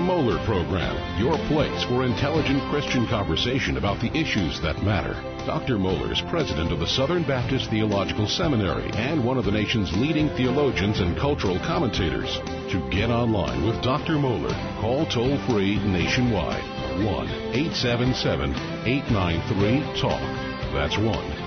Moeller Program, your place for intelligent Christian conversation about the issues that matter. Dr. Moeller is president of the Southern Baptist Theological Seminary and one of the nation's leading theologians and cultural commentators. To get online with Dr. Moeller, call toll-free nationwide, 1-877-893-TALK. That's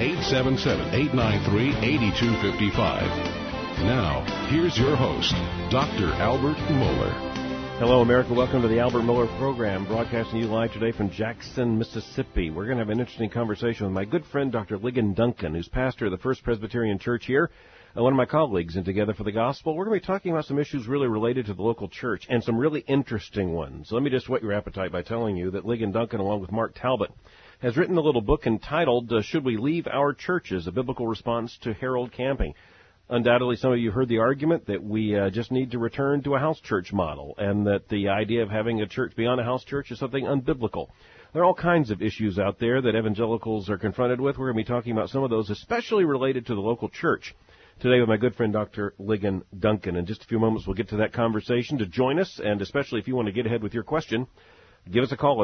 1-877-893-8255. Now, here's your host, Dr. Albert Moeller. Hello, America. Welcome to the Albert Moeller Program, broadcasting you live today from Jackson, Mississippi. We're going to have an interesting conversation with my good friend, Dr. Ligon Duncan, who's pastor of the First Presbyterian Church here, one of my colleagues in Together for the Gospel. We're going to be talking about some issues really related to the local church and some really interesting ones. Let me just whet your appetite by telling you that Ligon Duncan, along with Mark Talbot, has written a little book entitled, Should We Leave Our Churches? A Biblical Response to Herald Camping. Undoubtedly, some of you heard the argument that we just need to return to a house church model and that the idea of having a church beyond a house church is something unbiblical. There are all kinds of issues out there that evangelicals are confronted with. We're going to be talking about some of those, especially related to the local church, today with my good friend Dr. Ligon Duncan. In just a few moments, we'll get to that conversation. To join us, and especially if you want to get ahead with your question, give us a call at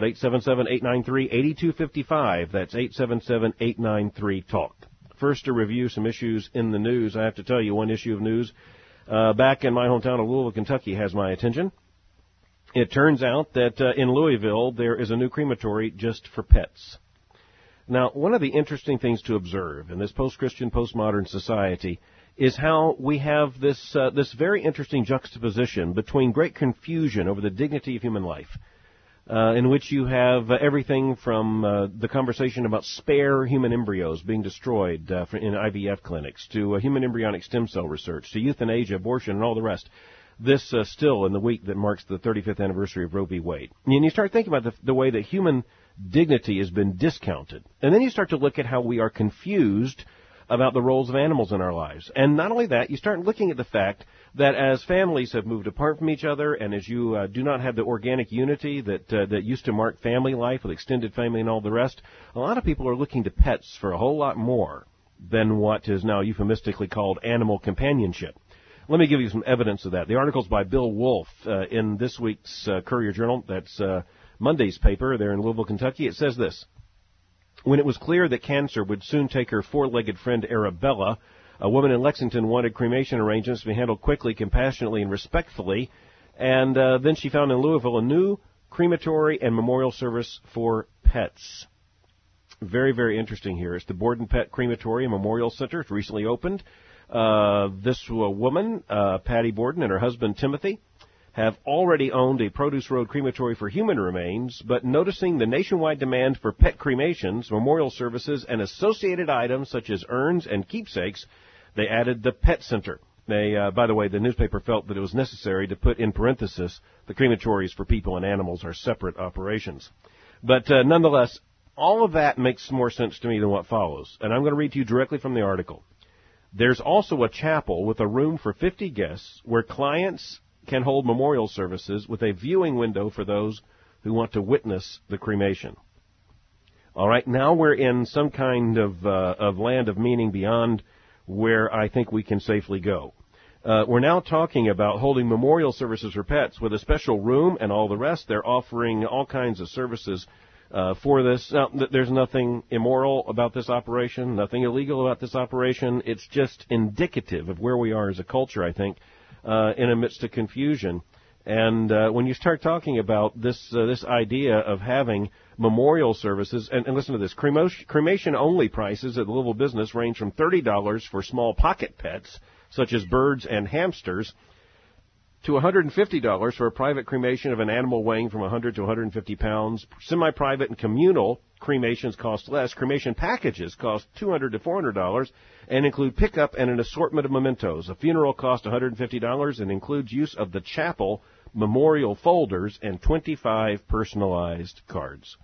877-893-8255. That's 877-893-TALK. First, to review some issues in the news. I have to tell you, one issue of news back in my hometown of Louisville, Kentucky, has my attention. It turns out that in Louisville, there is a new crematory just for pets. Now, one of the interesting things to observe in this post-Christian, postmodern society is how we have this very interesting juxtaposition between great confusion over the dignity of human life, in which you have everything from the conversation about spare human embryos being destroyed in IVF clinics to human embryonic stem cell research to euthanasia, abortion, and all the rest. This still in the week that marks the 35th anniversary of Roe v. Wade. And you start thinking about the way that human dignity has been discounted. And then you start to look at how we are confused about the roles of animals in our lives. And not only that, you start looking at the fact that as families have moved apart from each other and as you do not have the organic unity that used to mark family life with extended family and all the rest, a lot of people are looking to pets for a whole lot more than what is now euphemistically called animal companionship. Let me give you some evidence of that. The article's by Bill Wolf in this week's Courier-Journal. That's Monday's paper there in Louisville, Kentucky. It says this: when it was clear that cancer would soon take her four-legged friend Arabella, a woman in Lexington wanted cremation arrangements to be handled quickly, compassionately, and respectfully. And then she found in Louisville a new crematory and memorial service for pets. Very, very interesting here. It's the Borden Pet Crematory and Memorial Center. It's recently opened. This woman, Patty Borden, and her husband Timothy, have already owned a Produce Road crematory for human remains, but noticing the nationwide demand for pet cremations, memorial services, and associated items such as urns and keepsakes, they added the Pet Center. They, by the way, the newspaper felt that it was necessary to put in parenthesis the crematories for people and animals are separate operations. But nonetheless, all of that makes more sense to me than what follows, and I'm going to read to you directly from the article. There's also a chapel with a room for 50 guests where clients can hold memorial services with a viewing window for those who want to witness the cremation. All right, now we're in some kind of land of meaning beyond where I think we can safely go. We're now talking about holding memorial services for pets with a special room and all the rest. They're offering all kinds of services for this. Now, there's nothing immoral about this operation, nothing illegal about this operation. It's just indicative of where we are as a culture, I think, in a midst of confusion. And when you start talking about this idea of having memorial services, and listen to this, cremation-only prices at the Louisville Business range from $30 for small pocket pets, such as birds and hamsters, to $150 for a private cremation of an animal weighing from 100 to 150 pounds. Semi-private and communal cremations cost less. Cremation packages cost $200 to $400 and include pickup and an assortment of mementos. A funeral costs $150 and includes use of the chapel memorial folders and 25 personalized cards.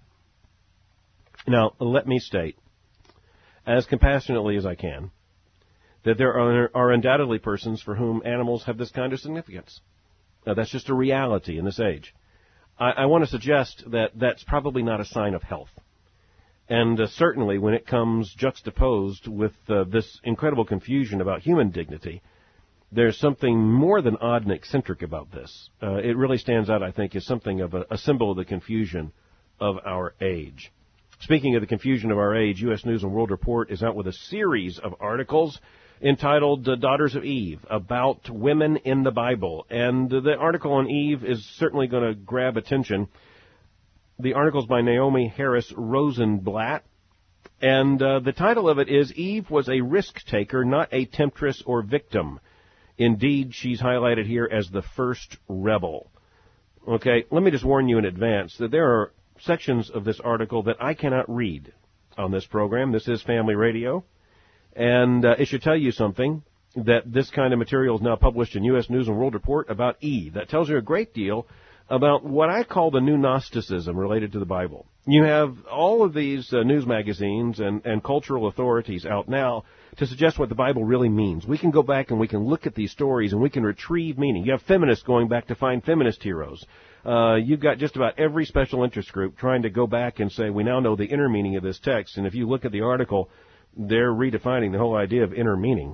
Now, let me state, as compassionately as I can, that there are undoubtedly persons for whom animals have this kind of significance. Now, that's just a reality in this age. I want to suggest that that's probably not a sign of health. And certainly when it comes juxtaposed with this incredible confusion about human dignity, there's something more than odd and eccentric about this. It really stands out, I think, as something of a symbol of the confusion of our age. Speaking of the confusion of our age, U.S. News and World Report is out with a series of articles entitled Daughters of Eve, about women in the Bible. And the article on Eve is certainly going to grab attention. The article's by Naomi Harris Rosenblatt. And the title of it is, Eve was a risk-taker, not a temptress or victim. Indeed, she's highlighted here as the first rebel. Okay, let me just warn you in advance that there are sections of this article that I cannot read on this program. This is Family Radio. And it should tell you something, that this kind of material is now published in U.S. News and World Report about Eve. That tells you a great deal about what I call the new Gnosticism related to the Bible. You have all of these news magazines and cultural authorities out now to suggest what the Bible really means. We can go back and we can look at these stories and we can retrieve meaning. You have feminists going back to find feminist heroes. You've got just about every special interest group trying to go back and say, we now know the inner meaning of this text. And if you look at the article, they're redefining the whole idea of inner meaning.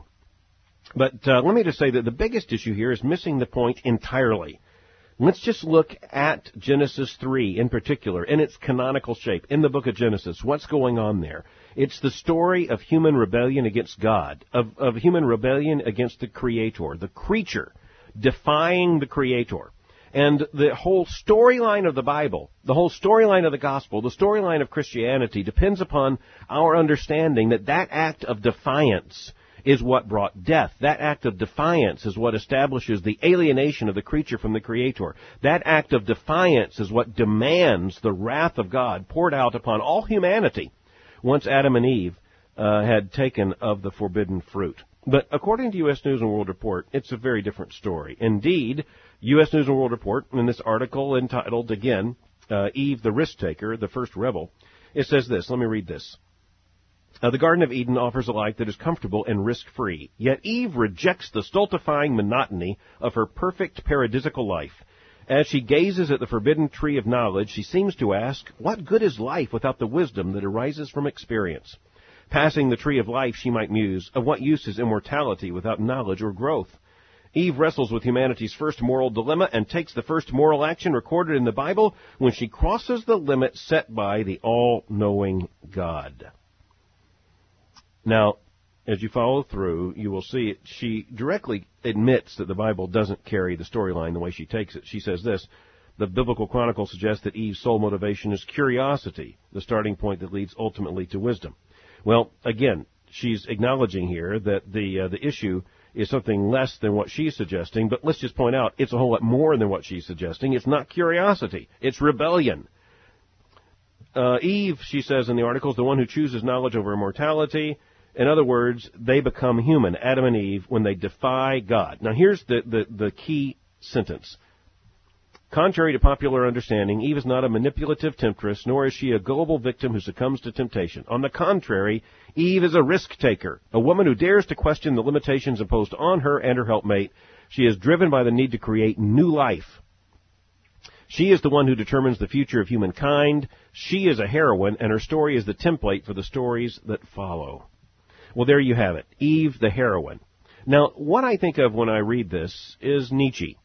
But let me just say that the biggest issue here is missing the point entirely. Let's just look at Genesis 3 in particular, in its canonical shape, in the book of Genesis. What's going on there? It's the story of human rebellion against God, of human rebellion against the Creator, the creature, defying the Creator. And the whole storyline of the Bible, the whole storyline of the gospel, the storyline of Christianity depends upon our understanding that that act of defiance is what brought death. That act of defiance is what establishes the alienation of the creature from the Creator. That act of defiance is what demands the wrath of God poured out upon all humanity once Adam and Eve had taken of the forbidden fruit. But according to U.S. News and World Report, it's a very different story. Indeed, U.S. News and World Report, in this article entitled, again, Eve the Risk-Taker, the First Rebel, it says this. Let me read this. The Garden of Eden offers a life that is comfortable and risk-free. Yet Eve rejects the stultifying monotony of her perfect paradisical life. As she gazes at the forbidden tree of knowledge, she seems to ask, what good is life without the wisdom that arises from experience? Passing the tree of life, she might muse, of what use is immortality without knowledge or growth? Eve wrestles with humanity's first moral dilemma and takes the first moral action recorded in the Bible when she crosses the limit set by the all-knowing God. Now, as you follow through, you will see it. She directly admits that the Bible doesn't carry the storyline the way she takes it. She says this, the biblical chronicle suggests that Eve's sole motivation is curiosity, the starting point that leads ultimately to wisdom. Well, again, she's acknowledging here that the issue is something less than what she's suggesting, but let's just point out it's a whole lot more than what she's suggesting. It's not curiosity. It's rebellion. Eve, she says in the article, is the one who chooses knowledge over immortality. In other words, they become human, Adam and Eve, when they defy God. Now, here's the key sentence. Contrary to popular understanding, Eve is not a manipulative temptress, nor is she a gullible victim who succumbs to temptation. On the contrary, Eve is a risk-taker, a woman who dares to question the limitations imposed on her and her helpmate. She is driven by the need to create new life. She is the one who determines the future of humankind. She is a heroine, and her story is the template for the stories that follow. Well, there you have it, Eve the heroine. Now, what I think of when I read this is Nietzsche.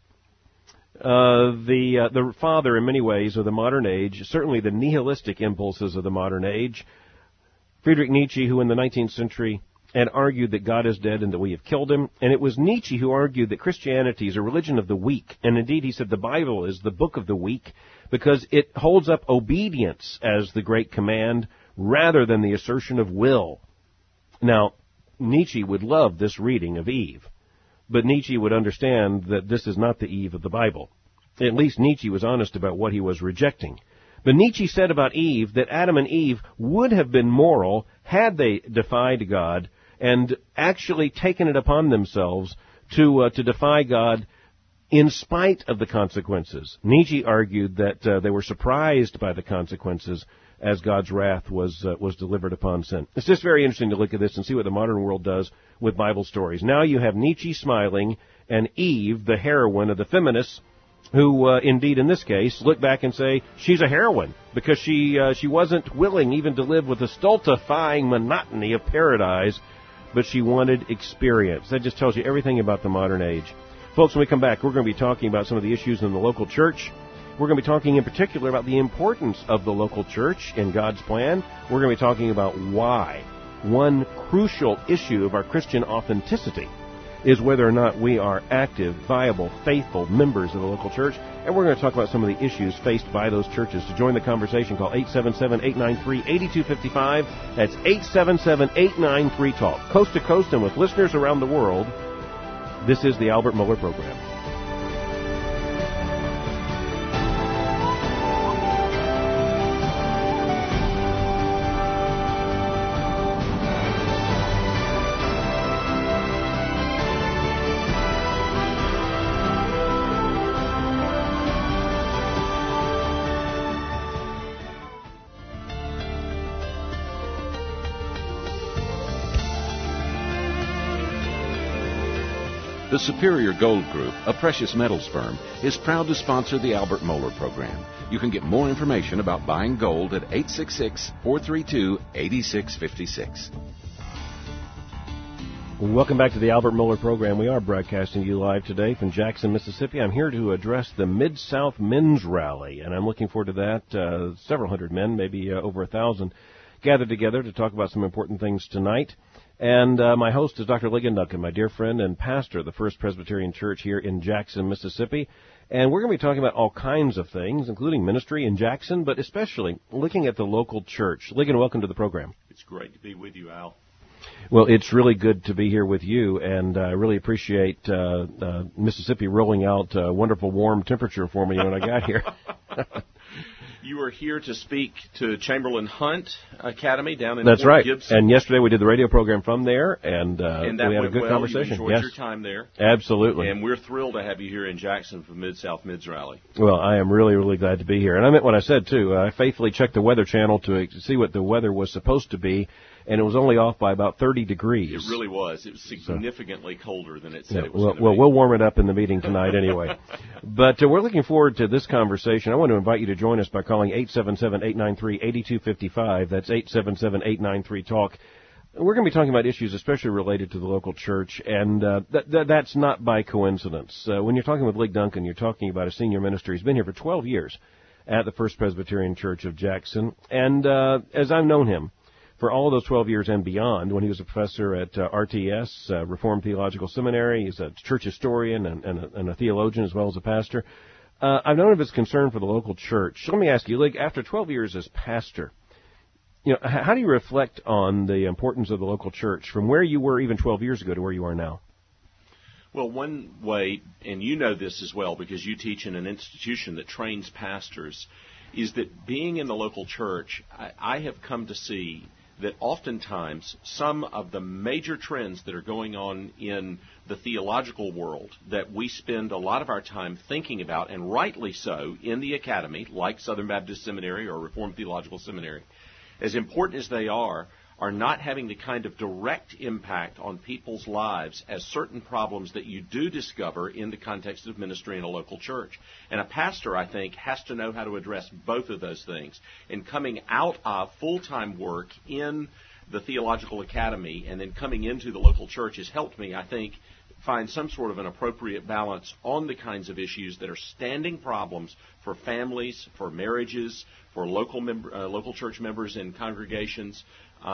The father, in many ways, of the modern age, certainly the nihilistic impulses of the modern age. Friedrich Nietzsche, who in the 19th century had argued that God is dead and that we have killed him. And it was Nietzsche who argued that Christianity is a religion of the weak. And indeed, he said the Bible is the book of the weak because it holds up obedience as the great command rather than the assertion of will. Now, Nietzsche would love this reading of Eve. But Nietzsche would understand that this is not the Eve of the Bible. At least Nietzsche was honest about what he was rejecting. But Nietzsche said about Eve that Adam and Eve would have been moral had they defied God and actually taken it upon themselves to defy God in spite of the consequences. Nietzsche argued that they were surprised by the consequences as God's wrath was delivered upon sin. It's just very interesting to look at this and see what the modern world does with Bible stories. Now you have Nietzsche smiling and Eve, the heroine of the feminists, who indeed in this case look back and say she's a heroine because she wasn't willing even to live with the stultifying monotony of paradise but she wanted experience. That just tells you everything about the modern age. Folks, when we come back, we're going to be talking about some of the issues in the local church. We're going to be talking in particular about the importance of the local church in God's plan. We're going to be talking about why. One crucial issue of our Christian authenticity is whether or not we are active, viable, faithful members of the local church. And we're going to talk about some of the issues faced by those churches. To join the conversation, call 877-893-8255. That's 877-893-TALK. Coast to coast and with listeners around the world, this is the Albert Mohler Program. The Superior Gold Group, a precious metals firm, is proud to sponsor the Albert Mohler Program. You can get more information about buying gold at 866-432-8656. Welcome back to the Albert Mohler Program. We are broadcasting you live today from Jackson, Mississippi. I'm here to address the Mid-South Men's Rally, and I'm looking forward to that. Several hundred men, maybe over 1,000, gathered together to talk about some important things tonight. And my host is Dr. Ligon Duncan, my dear friend and pastor of the First Presbyterian Church here in Jackson, Mississippi. And we're going to be talking about all kinds of things, including ministry in Jackson, but especially looking at the local church. Ligon, welcome to the program. It's great to be with you, Al. Well, it's really good to be here with you, and I really appreciate Mississippi rolling out a wonderful warm temperature for me when I got here. You are here to speak to Chamberlain Hunt Academy down in That's Fort right. Gibson. And yesterday we did the radio program from there, and we had a good well. conversation. You enjoyed your time there. Absolutely. And we're thrilled to have you here in Jackson for Mid-South Mids Rally. Well, I am really, really glad to be here. And I meant what I said, too. I faithfully checked the Weather Channel to see what the weather was supposed to be, and it was only off by about 30 degrees. It really was. It was significantly colder than it said it was going to be. Well, we'll warm it up in the meeting tonight anyway. But we're looking forward to this conversation. I want to invite you to join us by calling 877-893-8255. That's 877-893-TALK. We're going to be talking about issues especially related to the local church, and that's not by coincidence. When you're talking with Lig Duncan, you're talking about a senior minister. He's been here for 12 years at the First Presbyterian Church of Jackson, and as I've known him, for all of those 12 years and beyond, when he was a professor at RTS, Reformed Theological Seminary, he's a church historian and a theologian as well as a pastor. I've known of his concern for the local church. So let me ask you, Lig, after 12 years as pastor, how do you reflect on the importance of the local church from where you were even 12 years ago to where you are now? Well, one way, and you know this as well because you teach in an institution that trains pastors, is that being in the local church, I have come to see that oftentimes some of the major trends that are going on in the theological world that we spend a lot of our time thinking about, and rightly so, in the academy, like Southern Baptist Seminary or Reformed Theological Seminary, as important as they are not having the kind of direct impact on people's lives as certain problems that you do discover in the context of ministry in a local church. And a pastor, I think, has to know how to address both of those things. And coming out of full-time work in the theological academy and then coming into the local church has helped me, I think, find some sort of an appropriate balance on the kinds of issues that are standing problems for families, for marriages, for local church members and congregations.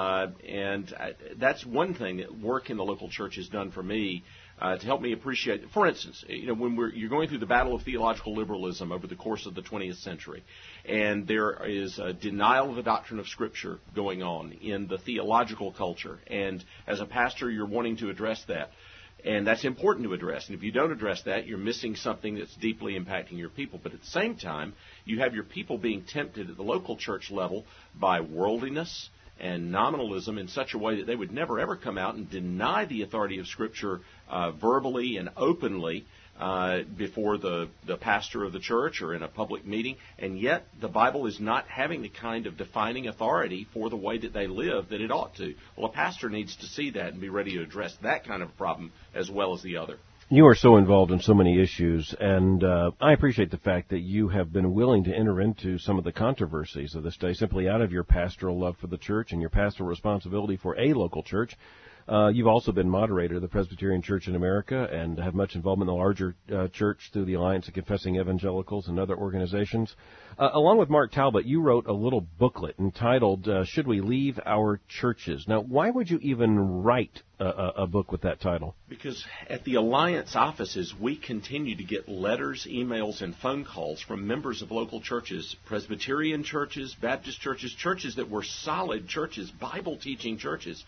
And that's one thing that work in the local church has done for me to help me appreciate. For instance, when you're going through the battle of theological liberalism over the course of the 20th century, and there is a denial of the doctrine of Scripture going on in the theological culture, and as a pastor, you're wanting to address that. And that's important to address. And if you don't address that, you're missing something that's deeply impacting your people. But at the same time, you have your people being tempted at the local church level by worldliness and nominalism in such a way that they would never, ever come out and deny the authority of Scripture verbally and openly before the pastor of the church or in a public meeting. And yet the Bible is not having the kind of defining authority for the way that they live that it ought to. Well, a pastor needs to see that and be ready to address that kind of problem as well as the other. You are so involved in so many issues, and I appreciate the fact that you have been willing to enter into some of the controversies of this day simply out of your pastoral love for the church and your pastoral responsibility for a local church. You've also been moderator of the Presbyterian Church in America and have much involvement in the larger church through the Alliance of Confessing Evangelicals and other organizations. Along with Mark Talbot, you wrote a little booklet entitled, Should We Leave Our Churches? Now, why would you even write a book with that title? Because at the Alliance offices, we continue to get letters, emails, and phone calls from members of local churches, Presbyterian churches, Baptist churches, churches that were solid churches, Bible-teaching churches,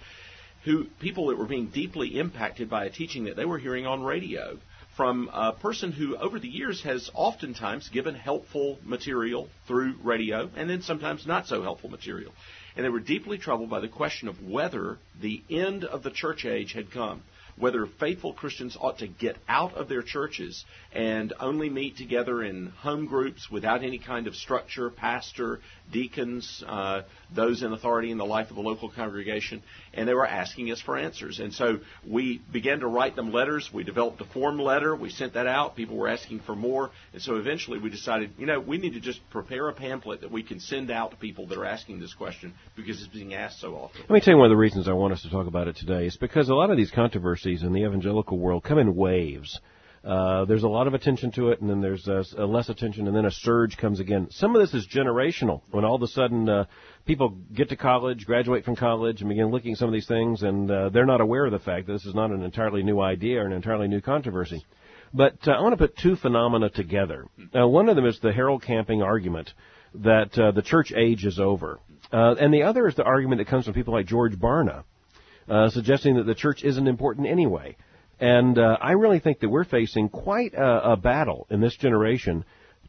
people that were being deeply impacted by a teaching that they were hearing on radio from a person who over the years has oftentimes given helpful material through radio and then sometimes not so helpful material. And they were deeply troubled by the question of whether the end of the church age had come, whether faithful Christians ought to get out of their churches and only meet together in home groups without any kind of structure, pastor, deacons, those in authority in the life of the local congregation, and they were asking us for answers. And so we began to write them letters. We developed a form letter. We sent that out. People were asking for more. And so eventually we decided, we need to just prepare a pamphlet that we can send out to people that are asking this question because it's being asked so often. Let me tell you one of the reasons I want us to talk about it today is because a lot of these controversies in the evangelical world come in waves. There's a lot of attention to it, and then there's less attention, and then a surge comes again. Some of this is generational, when all of a sudden people get to college, graduate from college, and begin looking at some of these things, and they're not aware of the fact that this is not an entirely new idea or an entirely new controversy. But I want to put two phenomena together. One of them is the Harold Camping argument that the church age is over. And the other is the argument that comes from people like George Barna, suggesting that the church isn't important anyway. And I really think that we're facing quite a battle in this generation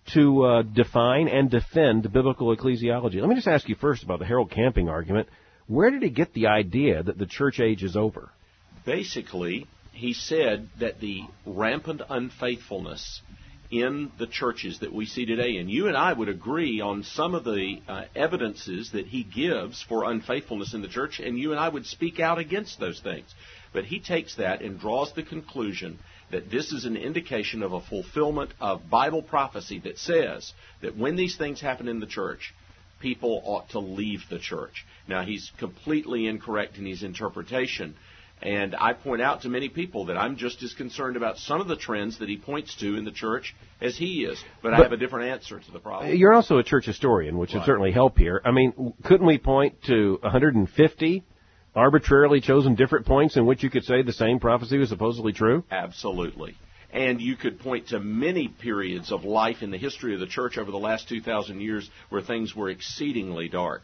to define and defend biblical ecclesiology. Let me just ask you first about the Harold Camping argument. Where did he get the idea that the church age is over? Basically, he said that the rampant unfaithfulness in the churches that we see today, and you and I would agree on some of the evidences that he gives for unfaithfulness in the church, and you and I would speak out against those things. But he takes that and draws the conclusion that this is an indication of a fulfillment of Bible prophecy that says that when these things happen in the church, people ought to leave the church. Now, he's completely incorrect in his interpretation, and I point out to many people that I'm just as concerned about some of the trends that he points to in the church as he is, but I have a different answer to the problem. You're also a church historian, which would certainly help here. I mean, couldn't we point to 150 arbitrarily chosen different points in which you could say the same prophecy was supposedly true? Absolutely. And you could point to many periods of life in the history of the church over the last 2,000 years where things were exceedingly dark.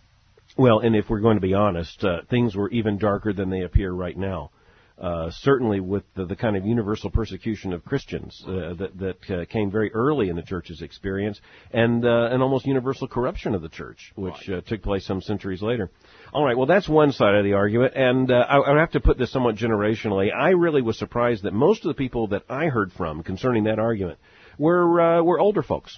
Well, and if we're going to be honest, things were even darker than they appear right now. Certainly with the kind of universal persecution of Christians that came very early in the church's experience, and an almost universal corruption of the church, which took place some centuries later. All right, well, that's one side of the argument, and I would have to put this somewhat generationally. I really was surprised that most of the people that I heard from concerning that argument were older folks.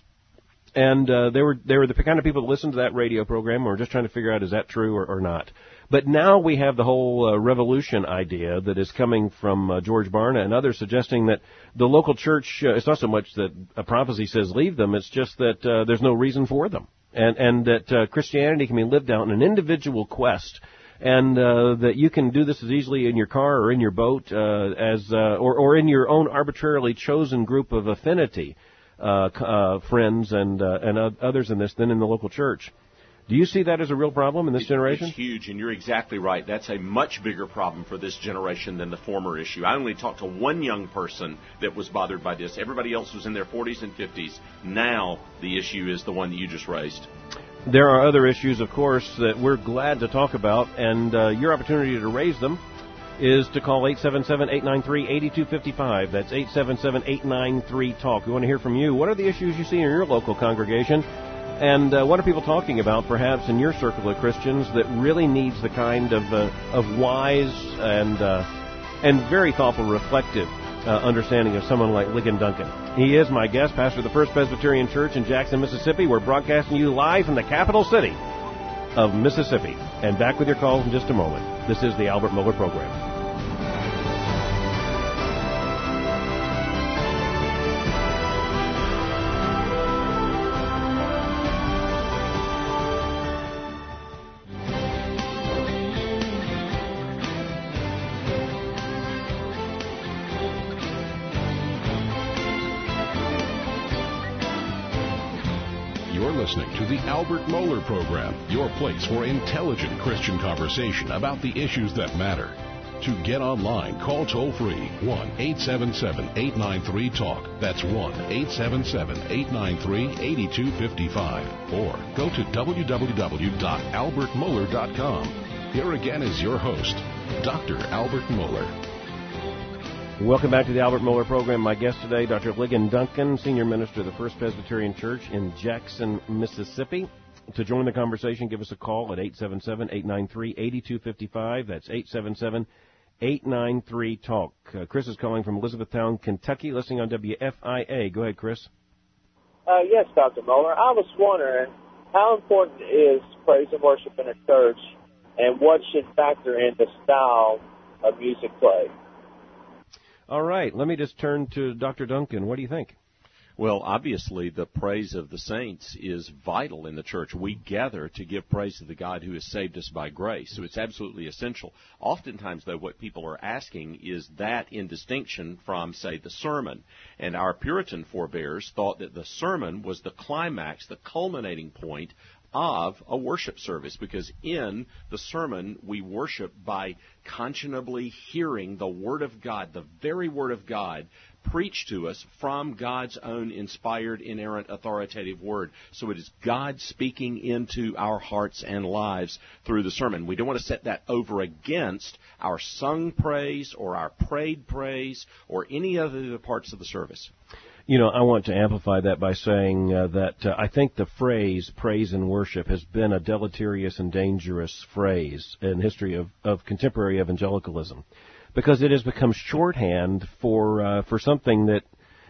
And they were the kind of people that listened to that radio program and were just trying to figure out, is that true or not? But now we have the whole revolution idea that is coming from George Barna and others suggesting that the local church, it's not so much that a prophecy says leave them, it's just that there's no reason for them. And that Christianity can be lived out in an individual quest, and that you can do this as easily in your car or in your boat or in your own arbitrarily chosen group of affinity friends and others in this than in the local church. Do you see that as a real problem in this generation? It's huge, and you're exactly right. That's a much bigger problem for this generation than the former issue. I only talked to one young person that was bothered by this. Everybody else was in their 40s and 50s. Now the issue is the one that you just raised. There are other issues, of course, that we're glad to talk about, and your opportunity to raise them is to call 877-893-8255. That's 877-893-TALK. We want to hear from you. What are the issues you see in your local congregation? And what are people talking about, perhaps, in your circle of Christians that really needs the kind of wise and very thoughtful, reflective understanding of someone like Ligon Duncan? He is my guest, pastor of the First Presbyterian Church in Jackson, Mississippi. We're broadcasting you live from the capital city of Mississippi. And back with your calls in just a moment. This is the Albert Miller Program. listening to the Albert Mohler Program, your place for intelligent Christian conversation about the issues that matter. To get online, call toll-free 1-877-893-TALK. That's 1-877-893-8255. Or go to www.albertmohler.com. Here again is your host, Dr. Albert Mohler. Welcome back to the Albert Mohler Program. My guest today, Dr. Ligon Duncan, Senior Minister of the First Presbyterian Church in Jackson, Mississippi. To join the conversation, give us a call at 877-893-8255. That's 877-893-TALK. Chris is calling from Elizabethtown, Kentucky, listening on WFIA. Go ahead, Chris. Yes, Dr. Mohler. I was wondering, how important is praise and worship in a church, and what should factor in the style of music played? All right, let me just turn to Dr. Duncan. What do you think? Well, obviously, the praise of the saints is vital in the church. We gather to give praise to the God who has saved us by grace, so it's absolutely essential. Oftentimes, though, what people are asking is that in distinction from, say, the sermon. And our Puritan forebears thought that the sermon was the climax, the culminating point of a worship service, because in the sermon we worship by conscionably hearing the Word of God, the very Word of God, preached to us from God's own inspired, inerrant, authoritative Word. So it is God speaking into our hearts and lives through the sermon. We don't want to set that over against our sung praise or our prayed praise or any other parts of the service. You know, I want to amplify that by saying that I think the phrase praise and worship has been a deleterious and dangerous phrase in the history of contemporary evangelicalism, because it has become shorthand for something that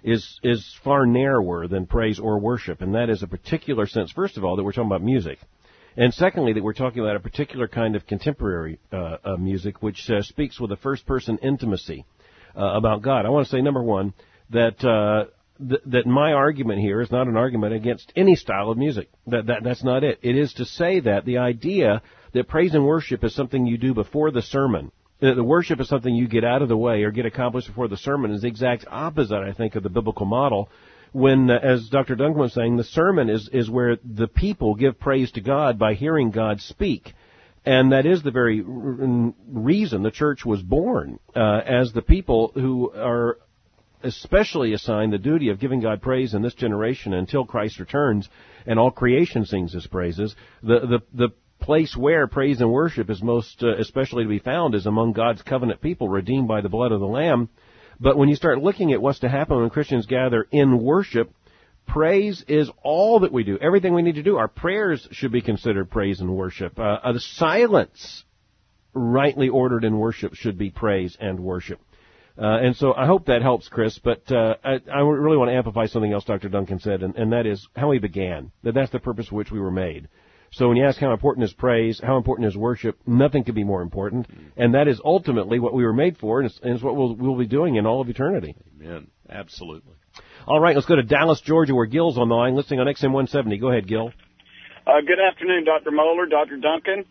is far narrower than praise or worship, and that is a particular sense, first of all, that we're talking about music, and secondly, that we're talking about a particular kind of contemporary music which speaks with a first-person intimacy about God. I want to say, number one, that my argument here is not an argument against any style of music. That's not it. It is to say that the idea that praise and worship is something you do before the sermon, that the worship is something you get out of the way or get accomplished before the sermon, is the exact opposite, I think, of the biblical model. When, as Dr. Duncan was saying, the sermon is where the people give praise to God by hearing God speak. And that is the very reason the church was born, as the people who are especially assigned the duty of giving God praise in this generation until Christ returns and all creation sings His praises. The place where praise and worship is most especially to be found is among God's covenant people redeemed by the blood of the Lamb. But when you start looking at what's to happen when Christians gather in worship, praise is all that we do, everything we need to do. Our prayers should be considered praise and worship. The silence rightly ordered in worship should be praise and worship. And so I hope that helps, Chris, but I really want to amplify something else Dr. Duncan said, and that is how we began, that's the purpose for which we were made. So when you ask how important is praise, how important is worship, nothing could be more important, and that is ultimately what we were made for, and it's what we'll be doing in all of eternity. Amen. Absolutely. All right, let's go to Dallas, Georgia, where Gil's on the line, listening on XM 170. Go ahead, Gil. Good afternoon, Dr. Mohler, Dr. Duncan.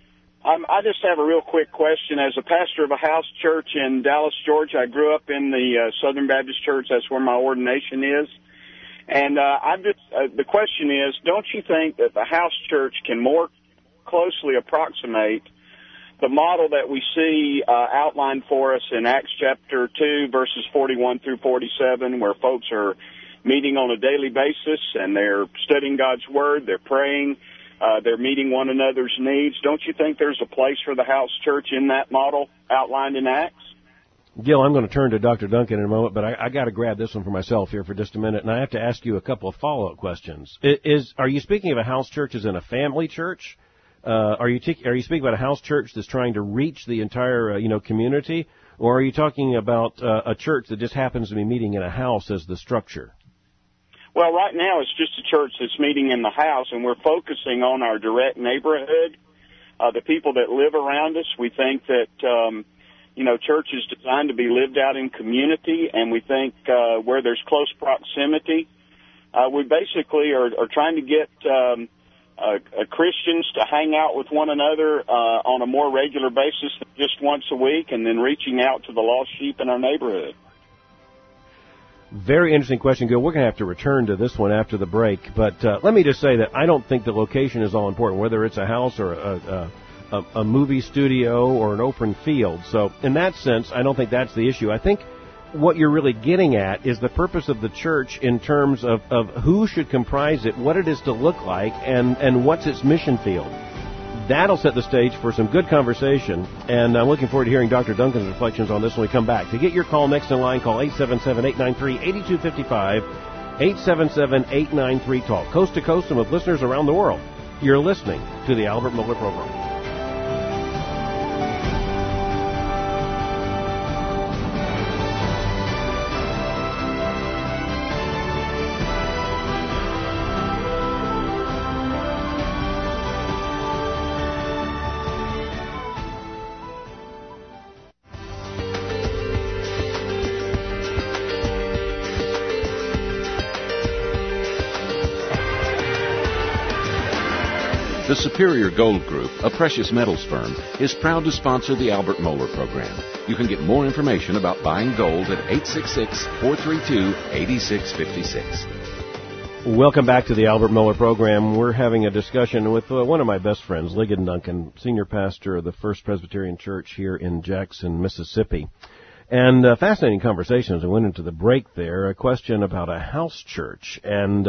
I just have a real quick question. As a pastor of a house church in Dallas, Georgia, I grew up in the Southern Baptist Church. That's where my ordination is. And the question is, don't you think that the house church can more closely approximate the model that we see outlined for us in Acts chapter 2, verses 41 through 47, where folks are meeting on a daily basis and they're studying God's Word, they're praying, they're meeting one another's needs. Don't you think there's a place for the house church in that model outlined in Acts? Gil, I'm going to turn to Dr. Duncan in a moment, but I got to grab this one for myself here for just a minute, and I have to ask you a couple of follow-up questions. Are you speaking of a house church as in a family church? Are you speaking about a house church that's trying to reach the entire community, or are you talking about a church that just happens to be meeting in a house as the structure? Well, right now it's just a church that's meeting in the house, and we're focusing on our direct neighborhood, the people that live around us. We think that, church is designed to be lived out in community, and we think where there's close proximity, we basically are trying to get Christians to hang out with one another on a more regular basis than just once a week, and then reaching out to the lost sheep in our neighborhood. Very interesting question, Gil. We're going to have to return to this one after the break. But let me just say that I don't think the location is all important, whether it's a house or a movie studio or an open field. So in that sense, I don't think that's the issue. I think what you're really getting at is the purpose of the church in terms of who should comprise it, what it is to look like, and what's its mission field. That'll set the stage for some good conversation, and I'm looking forward to hearing Dr. Duncan's reflections on this when we come back. To get your call next in line, call 877-893-8255, 877-893-TALK. Coast to coast and with listeners around the world, you're listening to the Albert Mohler Program. The Superior Gold Group, a precious metals firm, is proud to sponsor the Albert Mohler program. You can get more information about buying gold at 866-432-8656. Welcome back to the Albert Mohler program. We're having a discussion with one of my best friends, Ligon Duncan, senior pastor of the First Presbyterian Church here in Jackson, Mississippi. And fascinating conversation as we went into the break there, a question about a house church. And,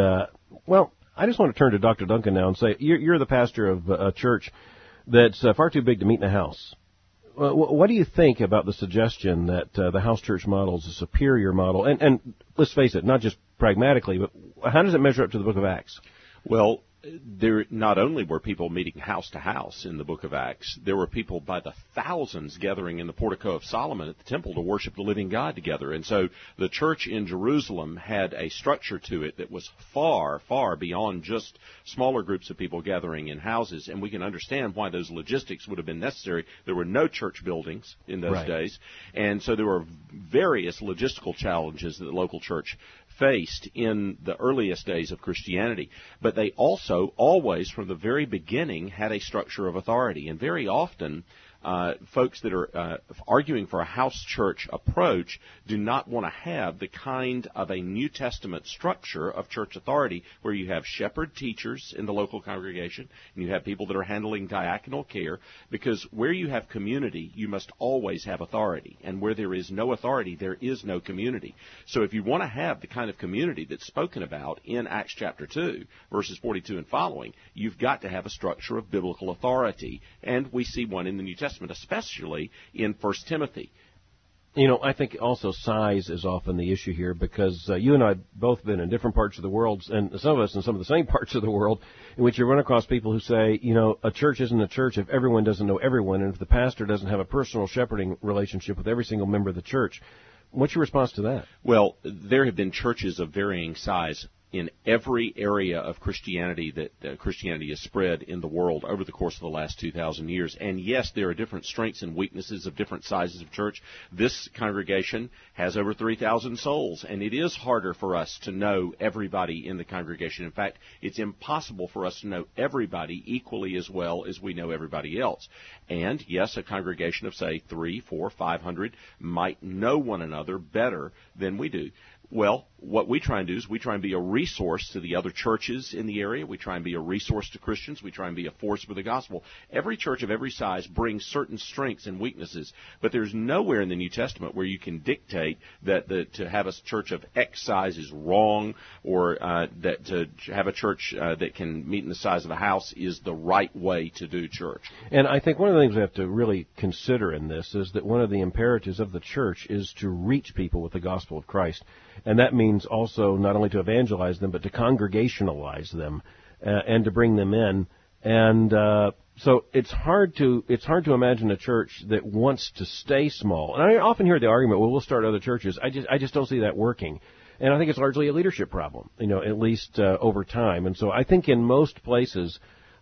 I just want to turn to Dr. Duncan now and say, you're the pastor of a church that's far too big to meet in a house. What do you think about the suggestion that the house church model is a superior model? And let's face it, not just pragmatically, but how does it measure up to the book of Acts? Well, there not only were people meeting house to house in the book of Acts, there were people by the thousands gathering in the portico of Solomon at the temple to worship the living God together. And so the church in Jerusalem had a structure to it that was far, far beyond just smaller groups of people gathering in houses. And we can understand why those logistics would have been necessary. There were no church buildings in those days. And so there were various logistical challenges that the local church faced in the earliest days of Christianity. But they also always, from the very beginning, had a structure of authority. And very often, folks that are arguing for a house church approach do not want to have the kind of a New Testament structure of church authority where you have shepherd teachers in the local congregation and you have people that are handling diaconal care, because where you have community, you must always have authority. And where there is no authority, there is no community. So if you want to have the kind of community that's spoken about in Acts chapter 2, verses 42 and following, you've got to have a structure of biblical authority. And we see one in the New Testament, especially in 1 Timothy. You know, I think also size is often the issue here, because you and I have both been in different parts of the world, and some of us in some of the same parts of the world, in which you run across people who say, you know, a church isn't a church if everyone doesn't know everyone, and if the pastor doesn't have a personal shepherding relationship with every single member of the church. What's your response to that? Well, there have been churches of varying size in every area of Christianity that Christianity has spread in the world over the course of the last 2,000 years. And yes, there are different strengths and weaknesses of different sizes of church. This congregation has over 3,000 souls, and it is harder for us to know everybody in the congregation. In fact, it's impossible for us to know everybody equally as well as we know everybody else. And yes, a congregation of, say, 300, 400, 500 might know one another better than we do. Well, what we try and do is we try and be a resource to the other churches in the area. We try and be a resource to Christians. We try and be a force for the gospel. Every church of every size brings certain strengths and weaknesses, but there's nowhere in the New Testament where you can dictate that to have a church of X size is wrong, or that to have a church that can meet in the size of a house is the right way to do church. And I think one of the things we have to really consider in this is that one of the imperatives of the church is to reach people with the gospel of Christ. And that means also not only to evangelize them, but to congregationalize them and to bring them in. And so it's hard to imagine a church that wants to stay small. And I often hear the argument, well, we'll start other churches. I just don't see that working. And I think it's largely a leadership problem, at least over time. And so I think in most places,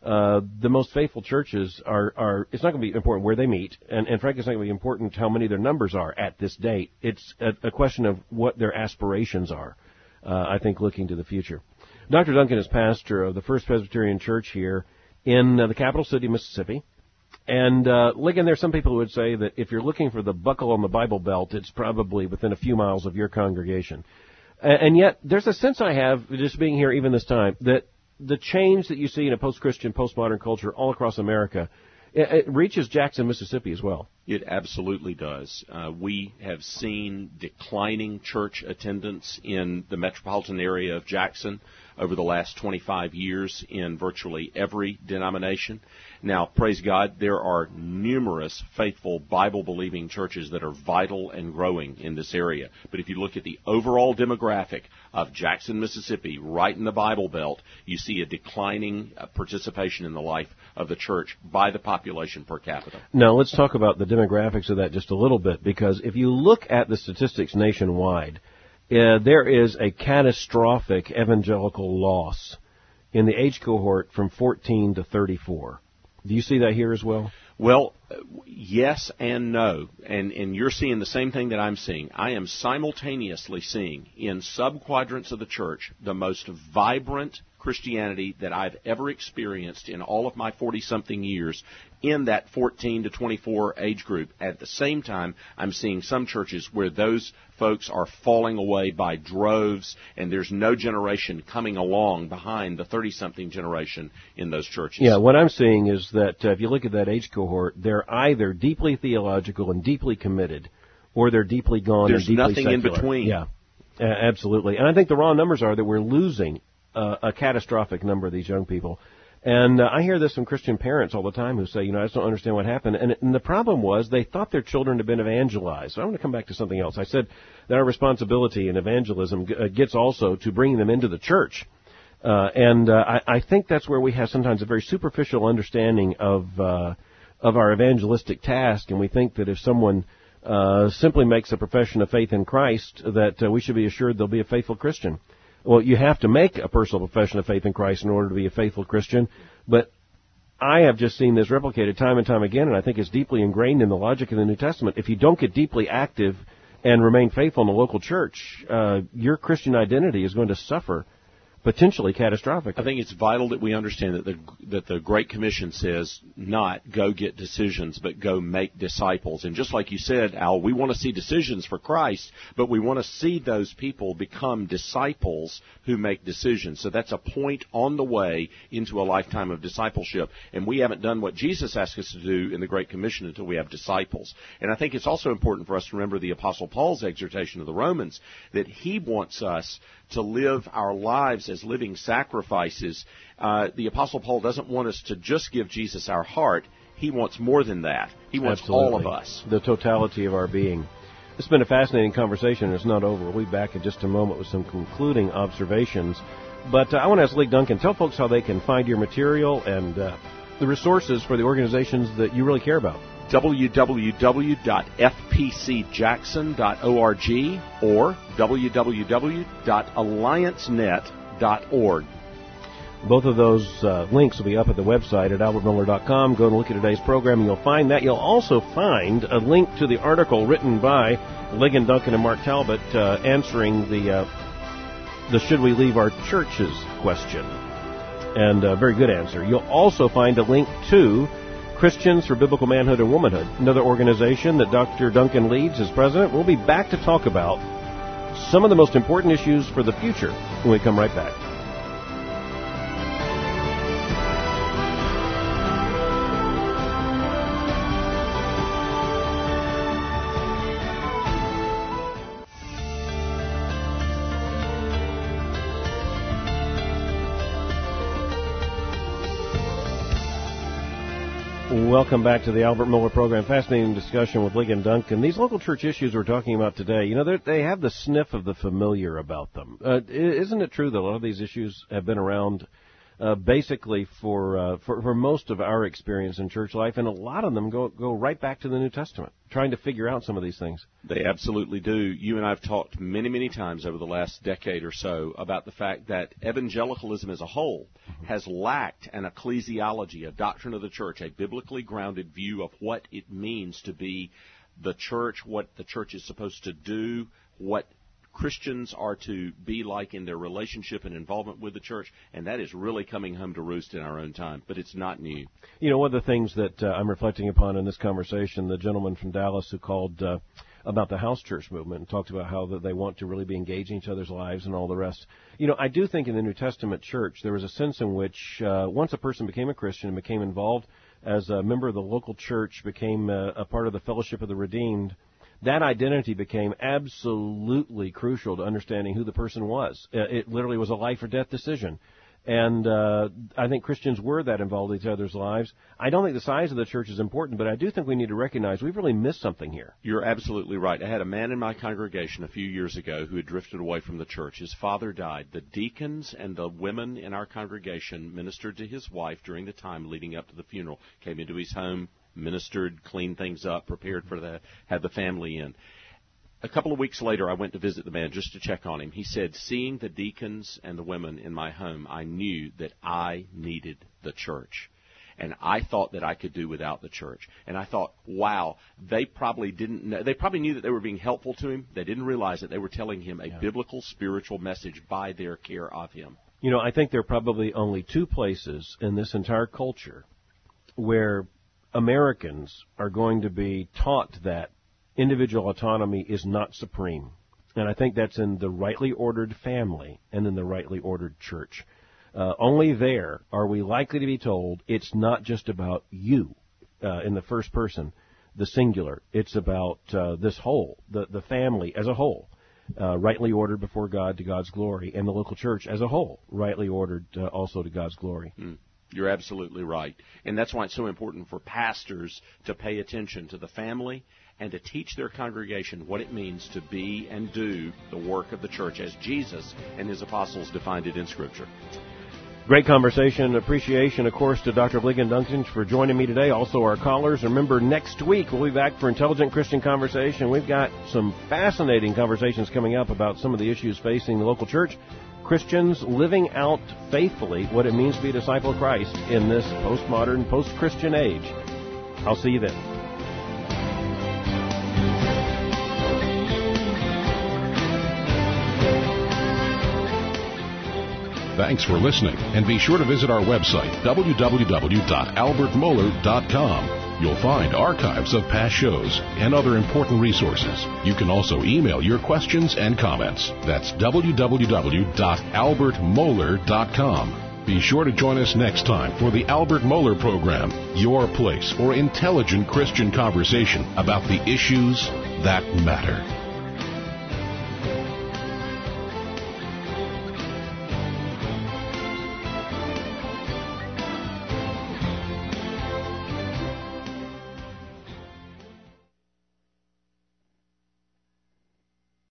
the most faithful churches are it's not going to be important where they meet, and frankly, it's not going to be important how many their numbers are at this date. It's a question of what their aspirations are, I think, looking to the future. Dr. Duncan is pastor of the First Presbyterian Church here in the capital city, Mississippi. And, again, there's some people who would say that if you're looking for the buckle on the Bible belt, it's probably within a few miles of your congregation. And yet, there's a sense I have, just being here even this time, that the change that you see in a post-Christian, postmodern culture all across America, it reaches Jackson, Mississippi as well. It absolutely does. We have seen declining church attendance in the metropolitan area of Jackson over the last 25 years in virtually every denomination. Now, praise God, there are numerous faithful Bible-believing churches that are vital and growing in this area. But if you look at the overall demographic of Jackson, Mississippi, right in the Bible Belt, you see a declining participation in the life of the church by the population per capita. Now, let's talk about the demographics of that just a little bit, because if you look at the statistics nationwide, there is a catastrophic evangelical loss in the age cohort from 14 to 34. Do you see that here as well? Well, yes and no. And you're seeing the same thing that I'm seeing. I am simultaneously seeing in subquadrants of the church the most vibrant Christianity that I've ever experienced in all of my 40-something years in that 14 to 24 age group. At the same time, I'm seeing some churches where those folks are falling away by droves, and there's no generation coming along behind the 30-something generation in those churches. Yeah, what I'm seeing is that if you look at that age cohort, they're either deeply theological and deeply committed, or they're deeply gone There's and deeply nothing secular. in between. Yeah, absolutely. And I think the raw numbers are that we're losing a catastrophic number of these young people. And I hear this from Christian parents all the time who say, I just don't understand what happened. And the problem was they thought their children had been evangelized. So I want to come back to something else. I said that our responsibility in evangelism gets also to bringing them into the church. I think that's where we have sometimes a very superficial understanding of our evangelistic task, and we think that if someone simply makes a profession of faith in Christ, that we should be assured they'll be a faithful Christian. Well, you have to make a personal profession of faith in Christ in order to be a faithful Christian, but I have just seen this replicated time and time again, and I think it's deeply ingrained in the logic of the New Testament. If you don't get deeply active and remain faithful in the local church, your Christian identity is going to suffer potentially catastrophic. I think it's vital that we understand that the Great Commission says not go get decisions, but go make disciples. And just like you said, Al, we want to see decisions for Christ, but we want to see those people become disciples who make decisions. So that's a point on the way into a lifetime of discipleship. And we haven't done what Jesus asked us to do in the Great Commission until we have disciples. And I think it's also important for us to remember the Apostle Paul's exhortation to the Romans that he wants us to live our lives as living sacrifices. The Apostle Paul doesn't want us to just give Jesus our heart. He wants more than that. He wants all of us. The totality of our being. It's been a fascinating conversation. It's not over. We'll be back in just a moment with some concluding observations. But I want to ask Lee Duncan, tell folks how they can find your material and the resources for the organizations that you really care about. www.fpcjackson.org or www.alliancenet.org. Both of those links will be up at the website at albertmiller.com. Go and look at today's program, and you'll find that. You'll also find a link to the article written by Ligon Duncan and Mark Talbot answering the should we leave our churches question. And a very good answer. You'll also find a link to Christians for Biblical Manhood and Womanhood, another organization that Dr. Duncan leads as president. We'll be back to talk about some of the most important issues for the future when we come right back. Welcome back to the Albert Miller program. Fascinating discussion with Ligon Duncan. These local church issues we're talking about today, they have the sniff of the familiar about them. Isn't it true that a lot of these issues have been around basically for most of our experience in church life, and a lot of them go right back to the New Testament, trying to figure out some of these things? They absolutely do. You and I have talked many, many times over the last decade or so about the fact that evangelicalism as a whole has lacked an ecclesiology, a doctrine of the church, a biblically grounded view of what it means to be the church, what the church is supposed to do, what Christians are to be like in their relationship and involvement with the church, and that is really coming home to roost in our own time, but it's not new. One of the things that I'm reflecting upon in this conversation, the gentleman from Dallas who called about the house church movement and talked about how they want to really be engaged in each other's lives and all the rest. You know, I do think in the New Testament church there was a sense in which once a person became a Christian and became involved as a member of the local church, became a part of the fellowship of the redeemed, that identity became absolutely crucial to understanding who the person was. It literally was a life or death decision. And I think Christians were that involved in each other's lives. I don't think the size of the church is important, but I do think we need to recognize we've really missed something here. You're absolutely right. I had a man in my congregation a few years ago who had drifted away from the church. His father died. The deacons and the women in our congregation ministered to his wife during the time leading up to the funeral, came into his home, ministered, cleaned things up, prepared for had the family in. A couple of weeks later, I went to visit the man just to check on him. He said, seeing the deacons and the women in my home, I knew that I needed the church. And I thought that I could do without the church. And I thought, wow, they probably didn't know. They probably knew that they were being helpful to him. They didn't realize that they were telling him a biblical, spiritual message by their care of him. You know, I think there are probably only two places in this entire culture where Americans are going to be taught that individual autonomy is not supreme. And I think that's in the rightly ordered family and in the rightly ordered church. Only there are we likely to be told it's not just about you in the first person, the singular. It's about this whole, the family as a whole, rightly ordered before God to God's glory, and the local church as a whole, rightly ordered also to God's glory. You're absolutely right. And that's why it's so important for pastors to pay attention to the family and to teach their congregation what it means to be and do the work of the church as Jesus and his apostles defined it in Scripture. Great conversation. Appreciation, of course, to Dr. Bligan Duncan for joining me today. Also, our callers. Remember, next week we'll be back for Intelligent Christian Conversation. We've got some fascinating conversations coming up about some of the issues facing the local church. Christians living out faithfully what it means to be a disciple of Christ in this postmodern, post-Christian age. I'll see you then. Thanks for listening, and be sure to visit our website, www.albertmohler.com. You'll find archives of past shows and other important resources. You can also email your questions and comments. That's www.albertmohler.com. Be sure to join us next time for the Albert Mohler Program, your place for intelligent Christian conversation about the issues that matter.